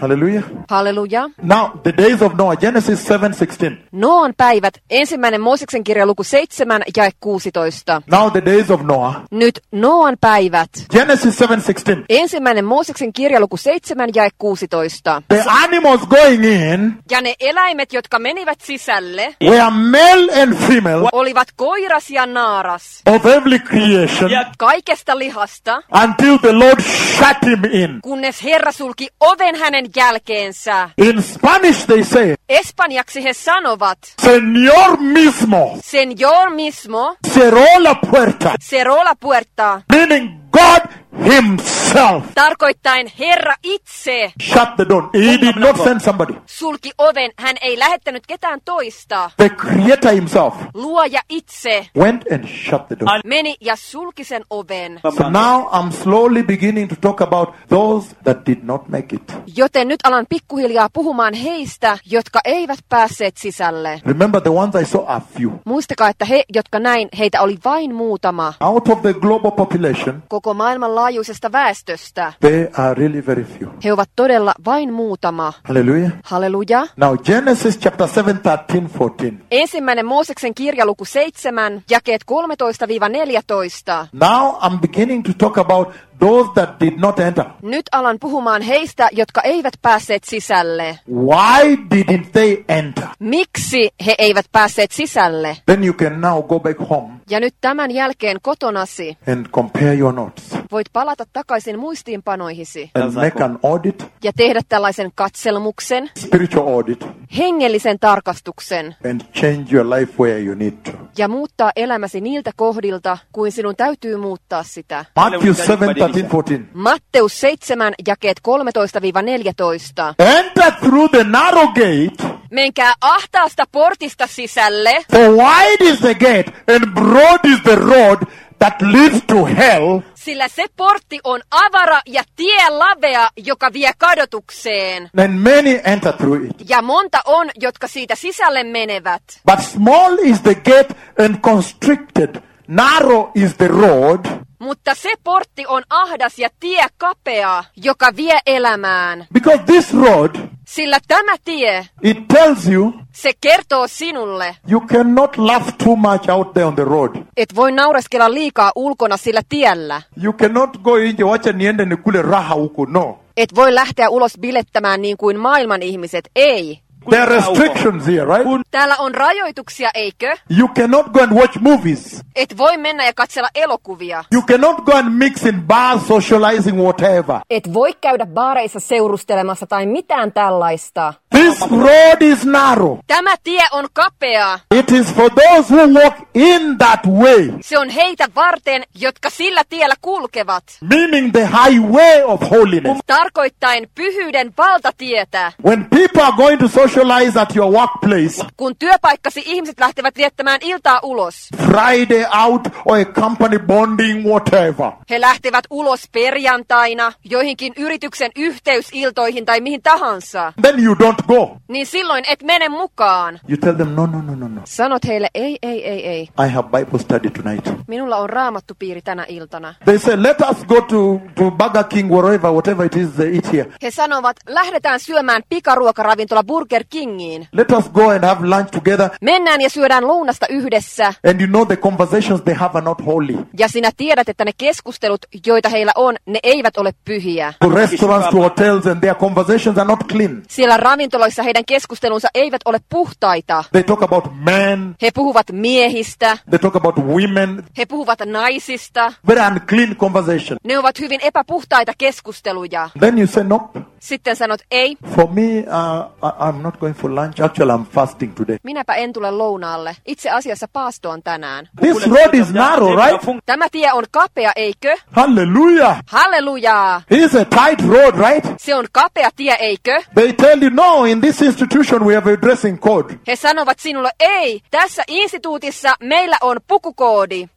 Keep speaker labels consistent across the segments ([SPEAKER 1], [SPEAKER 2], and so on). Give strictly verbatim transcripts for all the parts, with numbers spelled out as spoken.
[SPEAKER 1] Hallelujah.
[SPEAKER 2] Halleluja.
[SPEAKER 1] Now, the days of Noah, Genesis seven sixteen.
[SPEAKER 2] Noan päivät, ensimmäinen Mooseksen kirja luku seitsemän jae kuusitoista.
[SPEAKER 1] Now the days of Noah.
[SPEAKER 2] Nyt Noan päivät.
[SPEAKER 1] Genesis seven sixteen.
[SPEAKER 2] Ensimmäinen Mooseksen kirja luku seitsemän jae kuusitoista.
[SPEAKER 1] The animals going in
[SPEAKER 2] Ja ne eläimet, jotka menivät sisälle,
[SPEAKER 1] were male and female
[SPEAKER 2] olivat koiras ja naaras.
[SPEAKER 1] of every creation
[SPEAKER 2] Kaikesta lihasta,
[SPEAKER 1] until the Lord shut him in.
[SPEAKER 2] kunnes Herra sulki oven hänen jälkeensä.
[SPEAKER 1] In Spanish they say,
[SPEAKER 2] Espanjaksi he sanovat,
[SPEAKER 1] Señor mismo
[SPEAKER 2] Señor mismo
[SPEAKER 1] cerró la puerta,
[SPEAKER 2] cerró la puerta,
[SPEAKER 1] meaning God himself
[SPEAKER 2] tarkoittain Herra itse
[SPEAKER 1] shut the door. He did not send somebody.
[SPEAKER 2] sulki oven. Hän ei lähettänyt ketään toista.
[SPEAKER 1] The Creator himself
[SPEAKER 2] Luoja itse
[SPEAKER 1] went and shut the door.
[SPEAKER 2] meni ja sulki sen oven.
[SPEAKER 1] So now I'm slowly beginning to talk about those that did not make it.
[SPEAKER 2] Joten nyt alan pikkuhiljaa puhumaan heistä, jotka eivät päässeet sisälle.
[SPEAKER 1] Remember, the ones I saw are few.
[SPEAKER 2] Muistakaa, että he, jotka näin, heitä oli vain muutama.
[SPEAKER 1] Out of the global population,
[SPEAKER 2] Koko maailman laajuisesta väestöstä
[SPEAKER 1] they are really very few.
[SPEAKER 2] he ovat todella vain muutama.
[SPEAKER 1] Hallelujah.
[SPEAKER 2] Halleluja.
[SPEAKER 1] Now Genesis chapter seven, thirteen, fourteen.
[SPEAKER 2] Ensimmäinen Mooseksen kirja luku seitsemän, jakeet kolmetoista neljätoista.
[SPEAKER 1] Now I'm beginning to talk about those that did not enter.
[SPEAKER 2] Nyt alan puhumaan heistä, jotka eivät päässeet sisälle.
[SPEAKER 1] Why didn't they enter?
[SPEAKER 2] Miksi he eivät päässeet sisälle?
[SPEAKER 1] Then you can now go back home
[SPEAKER 2] Ja nyt tämän jälkeen kotonasi
[SPEAKER 1] and compare your notes
[SPEAKER 2] voit palata takaisin muistiinpanoihisi
[SPEAKER 1] and make an audit,
[SPEAKER 2] ja tehdä tällaisen katselmuksen,
[SPEAKER 1] spiritual audit,
[SPEAKER 2] hengellisen tarkastuksen
[SPEAKER 1] and change your life where you need to.
[SPEAKER 2] ja muuttaa elämäsi niiltä kohdilta, kuin sinun täytyy muuttaa sitä.
[SPEAKER 1] Matthew seven, thirteen, fourteen.
[SPEAKER 2] Matteus seitsemän, jakeet kolmetoista neljätoista.
[SPEAKER 1] Enter through the narrow gate,
[SPEAKER 2] Menkää ahtaasta portista sisälle,
[SPEAKER 1] for wide is the gate and broad is the road that leads to hell,
[SPEAKER 2] sillä se portti on avara ja tie lavea, joka vie kadotukseen.
[SPEAKER 1] and many enter through it.
[SPEAKER 2] Ja monta on, jotka siitä sisälle menevät.
[SPEAKER 1] But small is the gate and constricted, narrow is the road,
[SPEAKER 2] Mutta se portti on ahdas ja tie kapea, joka vie elämään.
[SPEAKER 1] because this road,
[SPEAKER 2] Sillä tämä tie,
[SPEAKER 1] it tells you
[SPEAKER 2] se kertoo sinulle,
[SPEAKER 1] you cannot laugh too much out there on the road.
[SPEAKER 2] et voi naureskella liikaa ulkona sillä tiellä.
[SPEAKER 1] You cannot go in ja wacha niende nikule raha huku, no.
[SPEAKER 2] Et voi lähteä ulos bilettämään niin kuin maailman ihmiset, ei.
[SPEAKER 1] There are restrictions here, right?
[SPEAKER 2] Täällä on rajoituksia, eikö?
[SPEAKER 1] You cannot go and watch movies.
[SPEAKER 2] Et voi mennä ja katsella elokuvia.
[SPEAKER 1] You cannot go and mix in bars, socializing, whatever.
[SPEAKER 2] Et voi käydä baareissa seurustelemassa tai mitään tällaista.
[SPEAKER 1] This road is narrow.
[SPEAKER 2] Tämä tie on kapea.
[SPEAKER 1] It is for those who walk in that way,
[SPEAKER 2] Se on heitä varten, jotka sillä tiellä kulkevat.
[SPEAKER 1] meaning the highway of holiness.
[SPEAKER 2] Tarkoittain pyhyyden valtatietä.
[SPEAKER 1] When people are going to socialize at your workplace,
[SPEAKER 2] Kun työpaikkasi ihmiset lähtevät viettämään iltaa ulos.
[SPEAKER 1] Friday out or a company bonding, whatever,
[SPEAKER 2] He lähtevät ulos perjantaina, joihinkin yrityksen yhteysiltoihin tai mihin tahansa.
[SPEAKER 1] then you don't go.
[SPEAKER 2] Niin silloin et mene mukaan.
[SPEAKER 1] You tell them, no, no, no, no, no.
[SPEAKER 2] Sanot heille, ei, ei, ei, ei.
[SPEAKER 1] I have Bible study tonight.
[SPEAKER 2] Minulla on raamattupiiri tänä iltana.
[SPEAKER 1] They say, let us go to, to Burger King, wherever, whatever it is they eat here.
[SPEAKER 2] He sanovat, lähdetään syömään pikaruokaravintola Burger Kingiin.
[SPEAKER 1] Let us go and have lunch together.
[SPEAKER 2] Mennään ja syödään lounasta yhdessä.
[SPEAKER 1] And you know the conversations they have are not holy.
[SPEAKER 2] Ja sinä tiedät, että ne keskustelut, joita heillä on, ne eivät ole pyhiä.
[SPEAKER 1] To restaurants, to hotels, and their conversations are not clean.
[SPEAKER 2] Siellä ravintoloissa heidän keskustelunsa eivät ole puhtaita.
[SPEAKER 1] They talk about men.
[SPEAKER 2] He puhuvat miehistä.
[SPEAKER 1] They talk about women.
[SPEAKER 2] He puhuvat naisista.
[SPEAKER 1] Very unclean conversation.
[SPEAKER 2] Ne ovat hyvin epäpuhtaita keskusteluja.
[SPEAKER 1] Then you say, nope.
[SPEAKER 2] Sitten sanot, ei,
[SPEAKER 1] For me, uh, I- I'm not going for lunch. Actually, I'm fasting today.
[SPEAKER 2] minäpä en tule lounaalle. Itse asiassa paastoon tänään.
[SPEAKER 1] This road is narrow, right?
[SPEAKER 2] Tämä tie on kapea, eikö?
[SPEAKER 1] Hallelujah.
[SPEAKER 2] Hallelujaa!
[SPEAKER 1] It's a tight road, right?
[SPEAKER 2] Se on kapea tie, eikö?
[SPEAKER 1] They tell you, no, in this institution we have a dressing code.
[SPEAKER 2] He sanovat sinulle, ei, tässä instituutissa meillä on pukukoodi,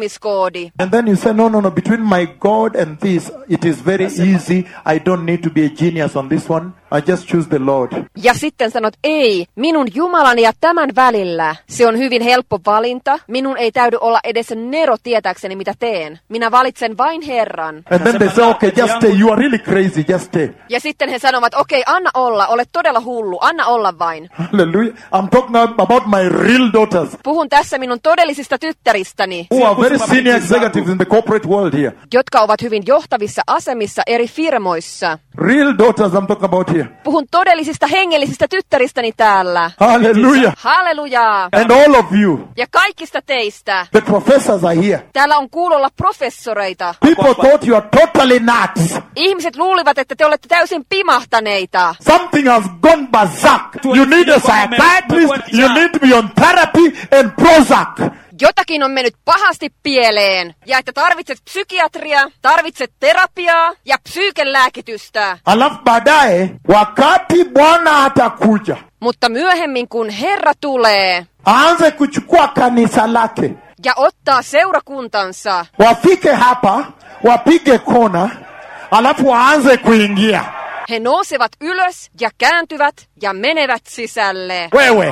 [SPEAKER 2] pukeutumiskoodi.
[SPEAKER 1] And then you say, no, no, no, between my God and this, it is very easy. I don't need to be a genius on this one. I just choose the Lord.
[SPEAKER 2] Ja sitten sanot, ei, minun Jumalani ja tämän välillä. Se on hyvin helppo valinta. Minun ei täydy olla edes nero tietääkseni, mitä teen. Minä valitsen vain Herran.
[SPEAKER 1] And then they say, okay, just stay. You are really crazy. Just stay.
[SPEAKER 2] Ja sitten he sanovat, okei, okay, anna olla, olet todella hullu, anna olla vain.
[SPEAKER 1] Hallelujah. I'm talking about my real daughters.
[SPEAKER 2] Puhun tässä minun todellisista tyttäristäni,
[SPEAKER 1] Who are very senior executives in the corporate world here.
[SPEAKER 2] jotka ovat hyvin johtavissa asemissa eri firmoissa.
[SPEAKER 1] Real daughters I'm talking about here.
[SPEAKER 2] Puhun todellisista hengellisistä tyttäristäni täällä.
[SPEAKER 1] Hallelujah.
[SPEAKER 2] Hallelujaa.
[SPEAKER 1] And all of you,
[SPEAKER 2] Ja kaikista teistä.
[SPEAKER 1] the professors are here.
[SPEAKER 2] Täällä on kuulolla professoreita.
[SPEAKER 1] People thought you are totally nuts.
[SPEAKER 2] Ihmiset luulivat, että te olette täysin pimahtaneita.
[SPEAKER 1] Something has gone berserk. You need a psychiatrist. You need to be on therapy and Prozac.
[SPEAKER 2] Jotakin on mennyt pahasti pieleen. Ja että tarvitset psykiatria, tarvitset terapiaa ja psyykelääkitystä.
[SPEAKER 1] Alafu baadaye wakati Bwana atakuja
[SPEAKER 2] Mutta myöhemmin kun Herra tulee
[SPEAKER 1] aanze kuchukua kanisa lake,
[SPEAKER 2] ja ottaa seurakuntansa,
[SPEAKER 1] wafike hapa wapige kona, alafu waanze kuingia.
[SPEAKER 2] he nousevat ylös ja kääntyvät ja menevät sisälle.
[SPEAKER 1] Wewe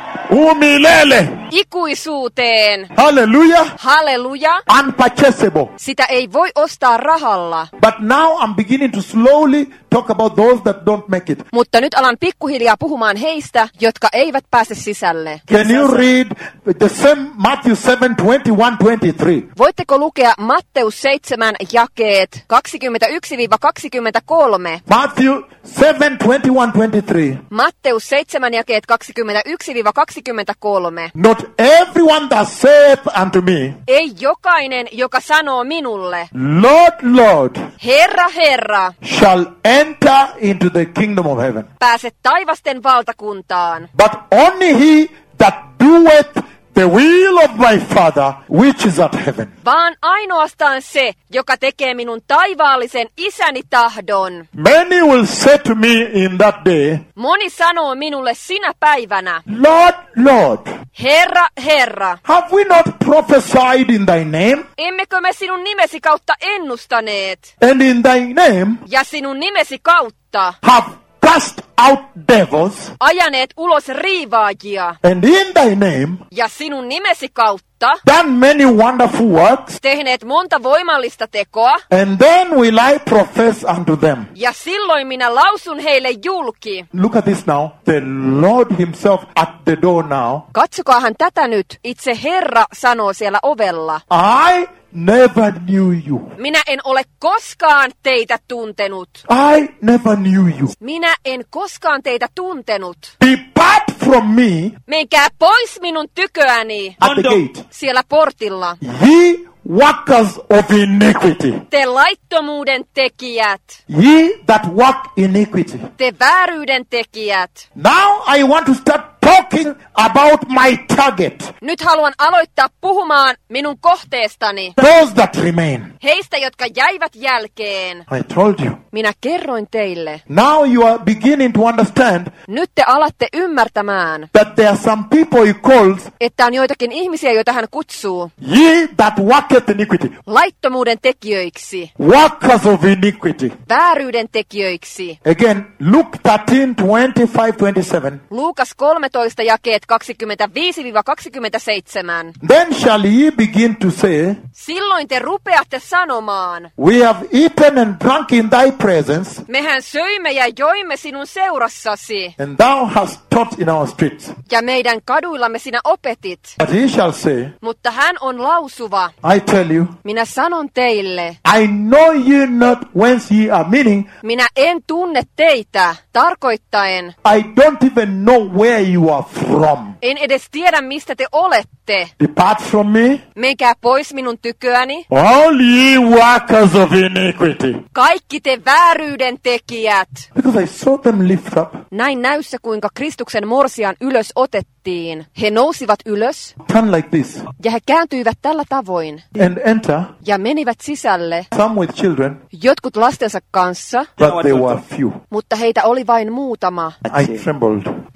[SPEAKER 1] umilele.
[SPEAKER 2] Ikuisuuteen.
[SPEAKER 1] Hallelujah.
[SPEAKER 2] Halleluja.
[SPEAKER 1] Unpurchasable.
[SPEAKER 2] Sitä ei voi ostaa rahalla.
[SPEAKER 1] But now I'm beginning to slowly talk about those that don't make it.
[SPEAKER 2] Mutta nyt alan pikkuhiljaa puhumaan heistä, jotka eivät pääse sisälle.
[SPEAKER 1] Can you read the same Matthew seven twenty-one twenty-three?
[SPEAKER 2] Voitteko lukea Matteus seitsemän jakeet kaksikymmentäyksi kaksikymmentäkolme?
[SPEAKER 1] Matthew seven twenty-one twenty-three.
[SPEAKER 2] Matteus seitsemän jakeet kaksikymmentäyksi kaksikymmentäkolme.
[SPEAKER 1] Not everyone that saith unto me,
[SPEAKER 2] Ei jokainen, joka sanoo minulle,
[SPEAKER 1] Lord, Lord,
[SPEAKER 2] Herra, Herra,
[SPEAKER 1] shall enter into the kingdom of heaven,
[SPEAKER 2] pääse taivasten valtakuntaan,
[SPEAKER 1] but only he that doeth the will of my Father which is at heaven.
[SPEAKER 2] vaan ainoastaan se, joka tekee minun taivaallisen isäni tahdon.
[SPEAKER 1] Many will say to me in that day,
[SPEAKER 2] Moni sanoo minulle sinä päivänä,
[SPEAKER 1] Lord, Lord,
[SPEAKER 2] Herra, Herra,
[SPEAKER 1] have we not prophesied in thy name,
[SPEAKER 2] emmekö me sinun nimesi kautta ennustaneet,
[SPEAKER 1] and in thy name
[SPEAKER 2] ja sinun nimesi kautta
[SPEAKER 1] have cast out devils,
[SPEAKER 2] ajaneet ulos riivaajia,
[SPEAKER 1] and in thy name
[SPEAKER 2] ja sinun nimesi kautta
[SPEAKER 1] done many wonderful works,
[SPEAKER 2] tehneet monta voimallista tekoa,
[SPEAKER 1] and then will I profess unto them.
[SPEAKER 2] ja silloin minä lausun heille julki.
[SPEAKER 1] Look at this now. The Lord himself at the door now.
[SPEAKER 2] Katsokaahan tätä nyt, itse Herra sanoo siellä ovella.
[SPEAKER 1] I never knew you.
[SPEAKER 2] Minä en ole koskaan teitä tuntenut.
[SPEAKER 1] I never knew you.
[SPEAKER 2] Minä en koskaan teitä tuntenut.
[SPEAKER 1] Depart from me
[SPEAKER 2] Menkää pois minun tyköäni
[SPEAKER 1] at the gate,
[SPEAKER 2] siellä portilla.
[SPEAKER 1] ye workers of iniquity.
[SPEAKER 2] Te laittomuuden tekijät,
[SPEAKER 1] Ye that work iniquity.
[SPEAKER 2] te vääryyden tekijät.
[SPEAKER 1] Now I want to start talking about my target.
[SPEAKER 2] Nyt haluan aloittaa puhumaan minun kohteestani.
[SPEAKER 1] Those that remain.
[SPEAKER 2] Heistä, jotka jäivät jälkeen.
[SPEAKER 1] I told you.
[SPEAKER 2] Minä kerroin teille.
[SPEAKER 1] Now you are beginning to understand
[SPEAKER 2] Nyt te alatte ymmärtämään,
[SPEAKER 1] that there are some people he calls
[SPEAKER 2] että on joitakin ihmisiä, joita hän kutsuu
[SPEAKER 1] ye that worketh iniquity.
[SPEAKER 2] laittomuuden tekijöiksi,
[SPEAKER 1] Workers of iniquity.
[SPEAKER 2] vääryyden tekijöiksi.
[SPEAKER 1] Again, Luke thirteen twenty-five twenty-seven.
[SPEAKER 2] Luukas kolmetoista jakeet kaksikymmentäviisi kaksikymmentäseitsemän.
[SPEAKER 1] Then shall ye begin to say,
[SPEAKER 2] Silloin te rupeatte sanomaan,
[SPEAKER 1] we have eaten and drunk in thy presence,
[SPEAKER 2] mehän söimme ja joimme sinun seurassasi,
[SPEAKER 1] and thou hast taught in our streets.
[SPEAKER 2] ja meidän kaduillamme sinä opetit.
[SPEAKER 1] But he shall say,
[SPEAKER 2] Mutta hän on lausuva.
[SPEAKER 1] I tell you,
[SPEAKER 2] Minä sanon teille,
[SPEAKER 1] I know you not whence ye are, meaning
[SPEAKER 2] minä en tunne teitä, tarkoittaen,
[SPEAKER 1] I don't even know where you are from.
[SPEAKER 2] en edes tiedä mistä te olette.
[SPEAKER 1] Depart from me,
[SPEAKER 2] Menkää pois minun tyköäni,
[SPEAKER 1] all ye workers of iniquity.
[SPEAKER 2] kaikki te vääryyden tekijät.
[SPEAKER 1] Because I saw them lift up,
[SPEAKER 2] Näin näyssä kuinka Kristuksen morsian ylös otettiin. He nousivat ylös
[SPEAKER 1] turn like this,
[SPEAKER 2] ja he kääntyivät tällä tavoin
[SPEAKER 1] and enter,
[SPEAKER 2] ja menivät sisälle,
[SPEAKER 1] some with children,
[SPEAKER 2] jotkut lastensa kanssa,
[SPEAKER 1] but they were few.
[SPEAKER 2] mutta heitä oli vain muutama.
[SPEAKER 1] I trembled.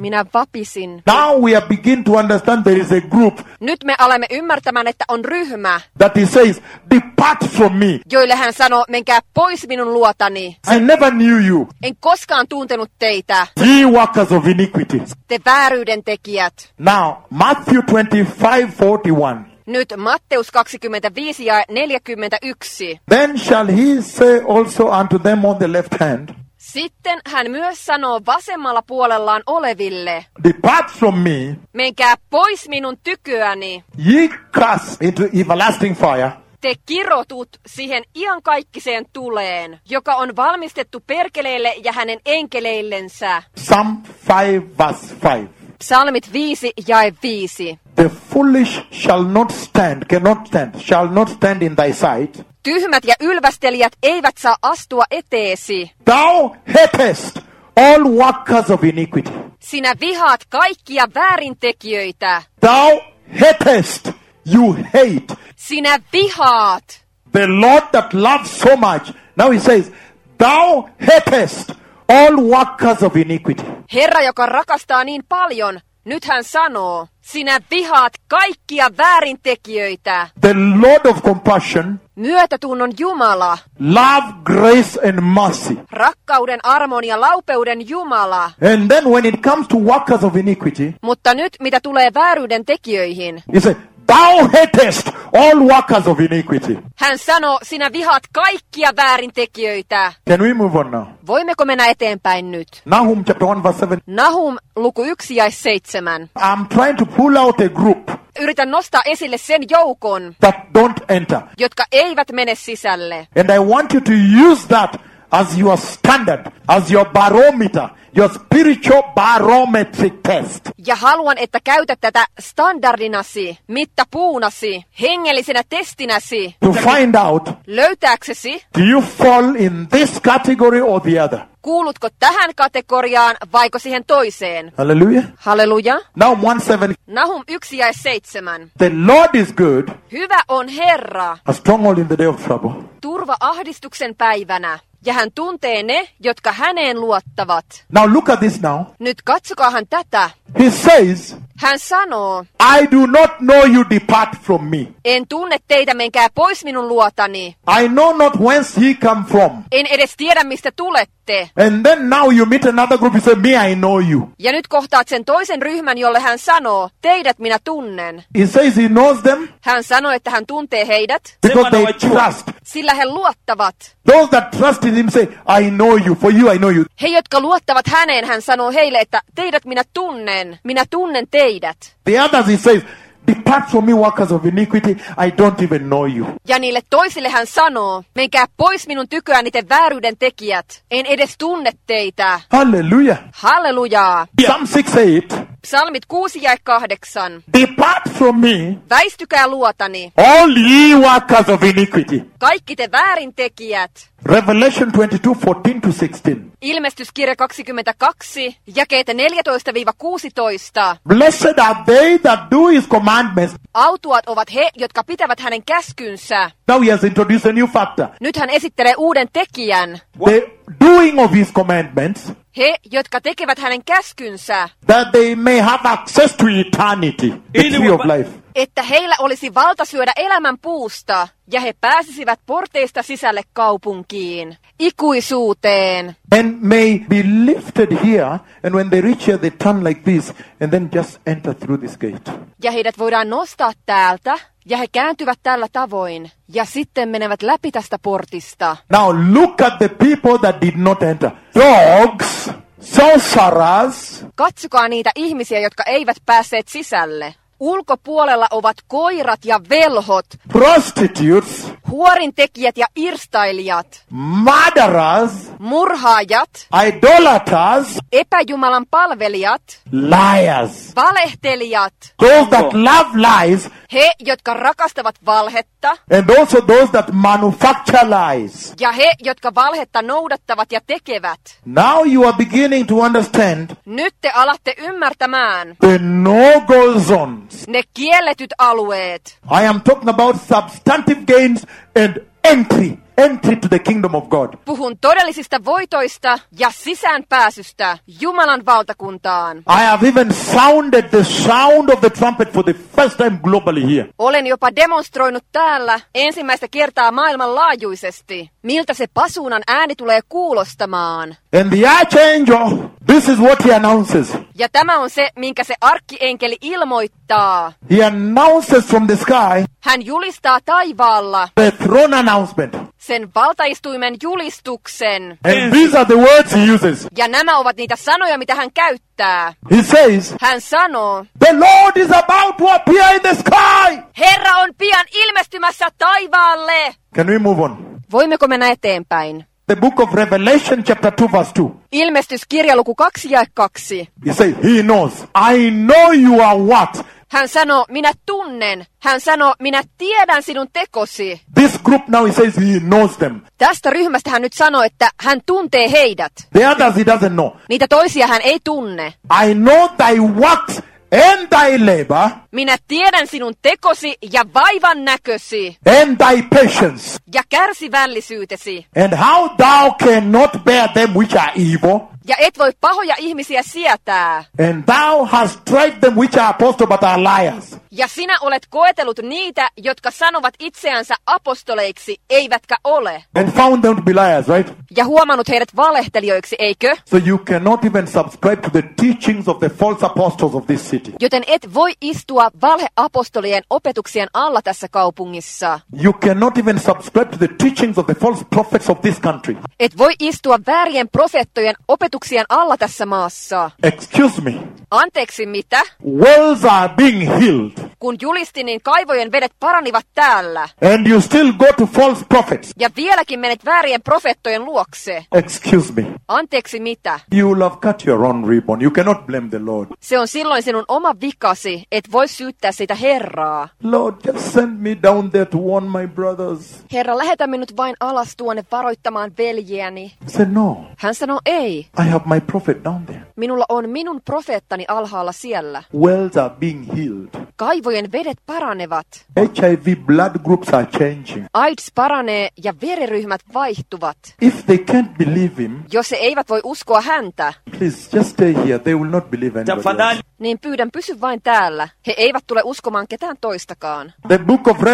[SPEAKER 2] Minä vapisin.
[SPEAKER 1] Now we are begin to understand there is a group
[SPEAKER 2] Nyt me alamme ymmärtämään, että on ryhmä,
[SPEAKER 1] that he says, depart from me.
[SPEAKER 2] joille hän sanoo, menkää pois minun luotani.
[SPEAKER 1] I never knew you,
[SPEAKER 2] En koskaan tuntenut teitä,
[SPEAKER 1] ye workers of iniquity.
[SPEAKER 2] te vääryyden tekijät.
[SPEAKER 1] Now, Matthew twenty-five forty-one.
[SPEAKER 2] Nyt Matteus kaksikymmentäviisi ja neljäkymmentäyksi.
[SPEAKER 1] Then shall he say also unto them on the left hand,
[SPEAKER 2] Sitten hän myös sanoo vasemmalla puolellaan oleville,
[SPEAKER 1] depart from me,
[SPEAKER 2] menkää pois minun tyköäni,
[SPEAKER 1] ye cast into everlasting fire,
[SPEAKER 2] te kirotut siihen iankaikkiseen tuleen, joka on valmistettu perkeleille ja hänen enkeleillensä.
[SPEAKER 1] Psalm five verse five.
[SPEAKER 2] Psalmit viisi jae viisi.
[SPEAKER 1] The foolish shall not stand, cannot stand, shall not stand in thy sight.
[SPEAKER 2] Tyhmät ja ylvästelijät eivät saa astua eteesi.
[SPEAKER 1] Thou hatest all workers of iniquity.
[SPEAKER 2] Sinä vihaat kaikkia väärintekijöitä.
[SPEAKER 1] Thou hatest, you hate.
[SPEAKER 2] Sinä vihaat.
[SPEAKER 1] The Lord that loves so much. Now he says, thou hatest all workers of iniquity.
[SPEAKER 2] Herra, joka rakastaa niin paljon, nyt hän sanoo, sinä vihaat kaikkia väärintekijöitä.
[SPEAKER 1] The Lord of compassion,
[SPEAKER 2] Myötätunnon Jumala,
[SPEAKER 1] love, grace and mercy.
[SPEAKER 2] rakkauden, armon ja laupeuden Jumala.
[SPEAKER 1] And then when it comes to workers of iniquity,
[SPEAKER 2] Mutta nyt mitä tulee vääryyden tekijöihin,
[SPEAKER 1] he said, thou hatest all workers of iniquity.
[SPEAKER 2] hän sanoo, sinä vihaat kaikkia väärintekijöitä.
[SPEAKER 1] Can we move on now?
[SPEAKER 2] Voimmeko mennä eteenpäin nyt?
[SPEAKER 1] Nahum chapter one verse seven.
[SPEAKER 2] Nahum luku yksi ja seitsemän.
[SPEAKER 1] I'm trying to pull out a group
[SPEAKER 2] Yritän nostaa esille sen joukon,
[SPEAKER 1] that don't enter.
[SPEAKER 2] jotka eivät mene sisälle.
[SPEAKER 1] And I want you to use that as your standard, as your barometer, your spiritual barometric test.
[SPEAKER 2] Ja haluan, että käytät tätä standardinasi, mittapuunasi, hengellisenä testinäsi,
[SPEAKER 1] To find out,
[SPEAKER 2] löytääksesi,
[SPEAKER 1] do you fall in this category or the other?
[SPEAKER 2] kuulutko tähän kategoriaan vaiko siihen toiseen.
[SPEAKER 1] Hallelujah.
[SPEAKER 2] Halleluja.
[SPEAKER 1] Now one seven.
[SPEAKER 2] Nahum yksi ja seitsemän.
[SPEAKER 1] The Lord is good,
[SPEAKER 2] Hyvä on Herra,
[SPEAKER 1] a stronghold in the day of trouble.
[SPEAKER 2] turva ahdistuksen päivänä, ja hän tuntee ne, jotka häneen luottavat.
[SPEAKER 1] Now look at this now.
[SPEAKER 2] Nyt katsokaahan tätä.
[SPEAKER 1] He says,
[SPEAKER 2] Hän sanoo,
[SPEAKER 1] I do not know you, depart from me.
[SPEAKER 2] en tunne teitä, menkää pois minun luotani.
[SPEAKER 1] I know not whence ye come from.
[SPEAKER 2] En edes tiedä, mistä tulette.
[SPEAKER 1] And then now you meet another group, you say, me, I know you.
[SPEAKER 2] Ja nyt kohtaat sen toisen ryhmän, jolle hän sanoo, teidät minä tunnen.
[SPEAKER 1] He says he knows them
[SPEAKER 2] Hän sanoo, että hän tuntee heidät,
[SPEAKER 1] because they trust.
[SPEAKER 2] sillä he luottavat.
[SPEAKER 1] Those that trust in him say, I know you. For you, I know you.
[SPEAKER 2] He, jotka luottavat häneen, hän sanoo heille, että teidät minä tunnen, minä tunnen teidät.
[SPEAKER 1] The others, he says, depart from me, workers of iniquity. I don't even know you.
[SPEAKER 2] Ja niille toisille hän sanoo, menkää pois minun tyköäni te vääryyden tekijät. En edes tunne teitä.
[SPEAKER 1] Hallelujah.
[SPEAKER 2] Hallelujaa.
[SPEAKER 1] Psalm six eight.
[SPEAKER 2] Psalmit kuusi ja kahdeksan.
[SPEAKER 1] Depart from me,
[SPEAKER 2] Väistykää luotani,
[SPEAKER 1] all ye workers of iniquity.
[SPEAKER 2] kaikki te väärintekijät.
[SPEAKER 1] Revelation twenty-two fourteen to sixteen.
[SPEAKER 2] Ilmestyskirja kaksikymmentäkaksi, jakeet neljätoista kuusitoista.
[SPEAKER 1] Blessed are they that do his commandments.
[SPEAKER 2] Autuat ovat he, jotka pitävät hänen käskynsä.
[SPEAKER 1] Now he has introduced a new factor.
[SPEAKER 2] Nyt hän esittelee uuden tekijän.
[SPEAKER 1] The doing of his commandments,
[SPEAKER 2] He, jotka tekevät hänen käskynsä,
[SPEAKER 1] that they may have access to eternity, the tree of life.
[SPEAKER 2] että heillä olisi valta syödä elämän puusta, ja he pääsisivät porteista sisälle kaupunkiin, ikuisuuteen.
[SPEAKER 1] And may be lifted here, and when they reach here, they turn like this, and then just enter through this gate.
[SPEAKER 2] Ja heidät voidaan nostaa täältä, ja he kääntyvät tällä tavoin, ja sitten menevät läpi tästä portista.
[SPEAKER 1] Now look at the people that did not enter. Dogs, sorcerers,
[SPEAKER 2] Katsokaa niitä ihmisiä, jotka eivät päässeet sisälle. Ulkopuolella ovat koirat ja velhot,
[SPEAKER 1] prostitutes,
[SPEAKER 2] huorintekijät ja irstailijat,
[SPEAKER 1] murderers,
[SPEAKER 2] murhaajat,
[SPEAKER 1] idolaters,
[SPEAKER 2] epäjumalan palvelijat,
[SPEAKER 1] liars.
[SPEAKER 2] valehtelijat,
[SPEAKER 1] Those that love lies,
[SPEAKER 2] he, jotka rakastavat valhetta,
[SPEAKER 1] and also those that manufacture lies.
[SPEAKER 2] ja he, jotka valhetta noudattavat ja tekevät.
[SPEAKER 1] Now you are beginning to understand
[SPEAKER 2] Nyt te alatte ymmärtämään
[SPEAKER 1] the no-go zones.
[SPEAKER 2] ne kielletyt alueet.
[SPEAKER 1] I am talking about substantive gains and entry entry to the kingdom of God.
[SPEAKER 2] Puhun todellisista voitoista ja sisäänpääsystä Jumalan valtakuntaan.
[SPEAKER 1] I have even sounded the sound of the trumpet for the first time globally here.
[SPEAKER 2] Olen jopa demonstroinut täällä ensimmäistä kertaa maailmanlaajuisesti, miltä se pasuunan ääni tulee kuulostamaan.
[SPEAKER 1] And the archangel, this is what he announces.
[SPEAKER 2] Ja tämä on se, minkä se arkkienkeli ilmoittaa.
[SPEAKER 1] He announces from the sky
[SPEAKER 2] Hän julistaa taivaalla
[SPEAKER 1] the throne announcement.
[SPEAKER 2] sen valtaistuimen julistuksen.
[SPEAKER 1] And these are the words he uses.
[SPEAKER 2] Ja nämä ovat niitä sanoja, mitä hän käyttää.
[SPEAKER 1] He says,
[SPEAKER 2] Hän sanoo,
[SPEAKER 1] the Lord is about to appear in the sky.
[SPEAKER 2] Herra on pian ilmestymässä taivaalle.
[SPEAKER 1] Can we move on?
[SPEAKER 2] Voimmeko mennä eteenpäin?
[SPEAKER 1] The book of Revelation chapter two verse two.
[SPEAKER 2] Ilmestyskirja luku kaksi ja kaksi.
[SPEAKER 1] He says, he knows. I know you are what?
[SPEAKER 2] Hän sanoo, minä tunnen. Hän sanoo, minä tiedän sinun tekosi.
[SPEAKER 1] This group now, he says he knows them.
[SPEAKER 2] Tästä ryhmästä hän nyt sanoo, että hän tuntee heidät.
[SPEAKER 1] The others he doesn't know.
[SPEAKER 2] Niitä toisia hän ei tunne.
[SPEAKER 1] I know thy works and thy labor
[SPEAKER 2] Minä tiedän sinun tekosi ja vaivan näkösi
[SPEAKER 1] and thy patience,
[SPEAKER 2] ja kärsivällisyytesi.
[SPEAKER 1] and how thou cannot bear them which are evil,
[SPEAKER 2] Ja et voi pahoja ihmisiä sietää.
[SPEAKER 1] and thou hast tried them which are apostle but are liars.
[SPEAKER 2] Ja sinä olet koetellut niitä, jotka sanovat itseänsä apostoleiksi, eivätkä ole.
[SPEAKER 1] And found them to be liars, right?
[SPEAKER 2] Ja huomannut heidät valehtelijoiksi, eikö?
[SPEAKER 1] So you cannot even subscribe to the teachings of the false apostles of this city.
[SPEAKER 2] Joten et voi istua valheapostolien opetuksien alla tässä kaupungissa.
[SPEAKER 1] You cannot even subscribe to the teachings of the false prophets of this country.
[SPEAKER 2] Et voi istua väärien profeettojen opetuksien alla tässä maassa.
[SPEAKER 1] Excuse me.
[SPEAKER 2] Anteeksi mitä?
[SPEAKER 1] Wells are being healed.
[SPEAKER 2] Kun julistin, niin kaivojen vedet paranivat täällä.
[SPEAKER 1] And you still go to false prophets.
[SPEAKER 2] Ja vieläkin menet väärien profeettojen luokse.
[SPEAKER 1] Excuse me.
[SPEAKER 2] Anteeksi mitä?
[SPEAKER 1] You will have cut your own ribbon. You cannot blame the Lord.
[SPEAKER 2] Se on silloin sinun oma vikasi, et voi syyttää sitä Herraa.
[SPEAKER 1] Lord, just send me down there to warn my brothers.
[SPEAKER 2] Herra, lähetä minut vain alas tuonne varoittamaan veljiäni.
[SPEAKER 1] He said, no.
[SPEAKER 2] Hän sanoo, ei.
[SPEAKER 1] I have my prophet down there.
[SPEAKER 2] Minulla on minun profeettani alhaalla siellä.
[SPEAKER 1] Wells are being healed.
[SPEAKER 2] Kaivojen vedet paranevat.
[SPEAKER 1] H I V blood groups are changing.
[SPEAKER 2] AIDS paranee ja veriryhmät vaihtuvat.
[SPEAKER 1] If they can't believe him,
[SPEAKER 2] Jos he eivät voi uskoa häntä,
[SPEAKER 1] please just stay here. They will not believe anybody else.
[SPEAKER 2] niin pyydän pysy vain täällä. He eivät tule uskomaan ketään toistakaan.
[SPEAKER 1] The book of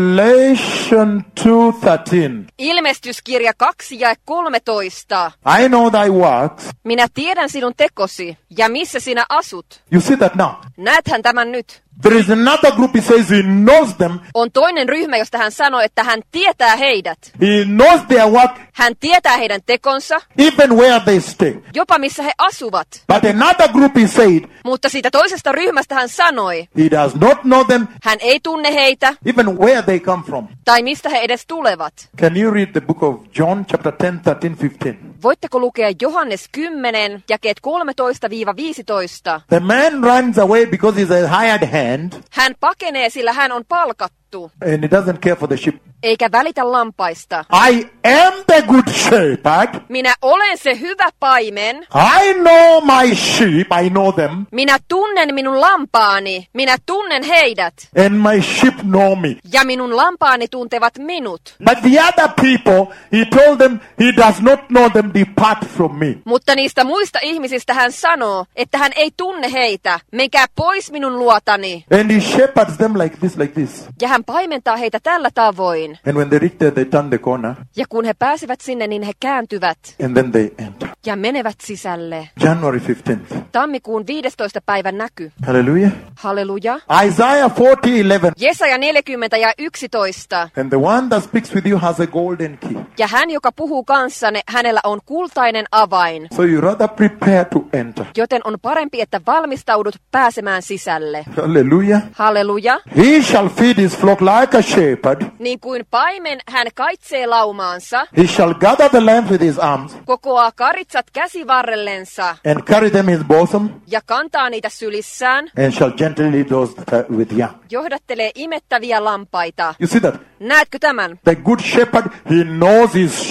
[SPEAKER 1] Revelation two thirteen.
[SPEAKER 2] Ilmestyskirja kaksi ja kolmetoista.
[SPEAKER 1] I know thy works.
[SPEAKER 2] Minä tiedän sinun tekosi ja missä sinä asut.
[SPEAKER 1] You see that now?
[SPEAKER 2] Näethän tämän nyt.
[SPEAKER 1] There is another group, he says he knows them.
[SPEAKER 2] On toinen ryhmä, josta hän sanoi, että hän tietää heidät.
[SPEAKER 1] He knows their work,
[SPEAKER 2] Hän tietää heidän tekonsa,
[SPEAKER 1] even where they stay.
[SPEAKER 2] jopa missä he asuvat.
[SPEAKER 1] But another group, he said,
[SPEAKER 2] Mutta siitä toisesta ryhmästä hän sanoi,
[SPEAKER 1] he does not know them,
[SPEAKER 2] hän ei tunne heitä,
[SPEAKER 1] even where they come from.
[SPEAKER 2] tai mistä he edes tulevat.
[SPEAKER 1] Can you read the book of John, chapter ten, thirteen, fifteen?
[SPEAKER 2] Voitteko lukea Johannes kymmenen, jakeet kolmetoista viisitoista?
[SPEAKER 1] The man runs away because he's a hired hand,
[SPEAKER 2] Hän pakenee, sillä hän on palkattu,
[SPEAKER 1] and he doesn't care for the sheep.
[SPEAKER 2] eikä välitä lampaista.
[SPEAKER 1] I am the good shepherd.
[SPEAKER 2] Minä olen se hyvä paimen.
[SPEAKER 1] I know my sheep. I know them.
[SPEAKER 2] Minä tunnen minun lampaani. Minä tunnen heidät.
[SPEAKER 1] And my sheep know me.
[SPEAKER 2] Ja minun lampaani tuntevat minut.
[SPEAKER 1] But the other people, he told them, he does not know them, depart from me.
[SPEAKER 2] Mutta niistä muista ihmisistä hän sanoo, että hän ei tunne heitä. Menkää pois minun luotani.
[SPEAKER 1] And he shepherds them like this, like this.
[SPEAKER 2] Ja hän paimentaa heitä tällä tavoin.
[SPEAKER 1] And when they reach there, they turn the corner,
[SPEAKER 2] Ja kun he pääsevät sinne, niin he kääntyvät
[SPEAKER 1] and then they enter.
[SPEAKER 2] ja menevät sisälle.
[SPEAKER 1] January fifteenth.
[SPEAKER 2] Tammikuun viidestoista päivän näky.
[SPEAKER 1] Hallelujah.
[SPEAKER 2] Halleluja.
[SPEAKER 1] Isaiah forty eleven.
[SPEAKER 2] Jesaja neljäkymmentä ja yksitoista.
[SPEAKER 1] And the one that speaks with you has a golden key.
[SPEAKER 2] Ja hän, joka puhuu kanssanne, hänellä on kultainen avain.
[SPEAKER 1] So you rather prepare to enter.
[SPEAKER 2] Joten on parempi, että valmistaudut pääsemään sisälle.
[SPEAKER 1] Hallelujah.
[SPEAKER 2] Halleluja.
[SPEAKER 1] He shall feed his flock like a shepherd.
[SPEAKER 2] Niin kuin paimen hän kaitsee laumaansa,
[SPEAKER 1] He shall gather the lambs with his arms
[SPEAKER 2] kokoaa karitsat käsivarrellensa
[SPEAKER 1] and carry them in his bosom,
[SPEAKER 2] ja kantaa niitä sylissään,
[SPEAKER 1] and shall gently lead those that are with young.
[SPEAKER 2] johdattelee imettäviä lampaita.
[SPEAKER 1] You see that?
[SPEAKER 2] Näetkö tämän?
[SPEAKER 1] The good shepherd, he knows his sheep.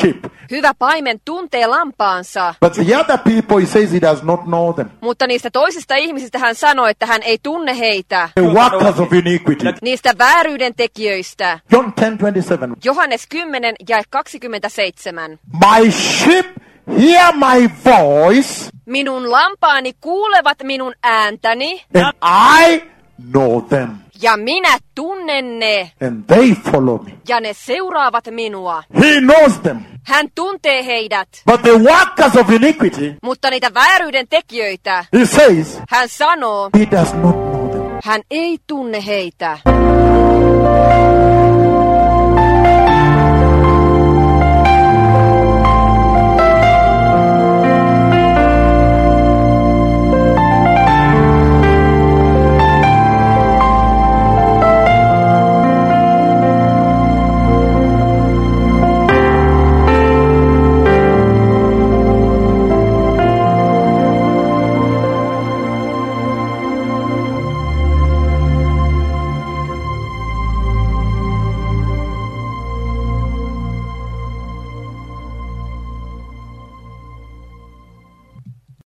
[SPEAKER 2] Hyvä paimen tuntee lampaansa,
[SPEAKER 1] But the other people, he says he does not know them.
[SPEAKER 2] mutta niistä toisista ihmisistä hän sanoi, että hän ei tunne heitä.
[SPEAKER 1] The workers of iniquity.
[SPEAKER 2] Niistä vääryyden tekijöistä.
[SPEAKER 1] John ten twenty-seven.
[SPEAKER 2] Johannes kymmenen jae kaksikymmentäseitsemän.
[SPEAKER 1] My sheep hear my voice,
[SPEAKER 2] Minun lampaani kuulevat minun ääntäni,
[SPEAKER 1] and I know them,
[SPEAKER 2] ja minä tunnen ne,
[SPEAKER 1] and they follow me.
[SPEAKER 2] ja ne seuraavat minua.
[SPEAKER 1] He knows them.
[SPEAKER 2] Hän tuntee heidät,
[SPEAKER 1] But the workers of iniquity,
[SPEAKER 2] mutta niitä vääryyden tekijöitä,
[SPEAKER 1] he says,
[SPEAKER 2] hän sanoo,
[SPEAKER 1] he does not know them.
[SPEAKER 2] hän ei tunne heitä.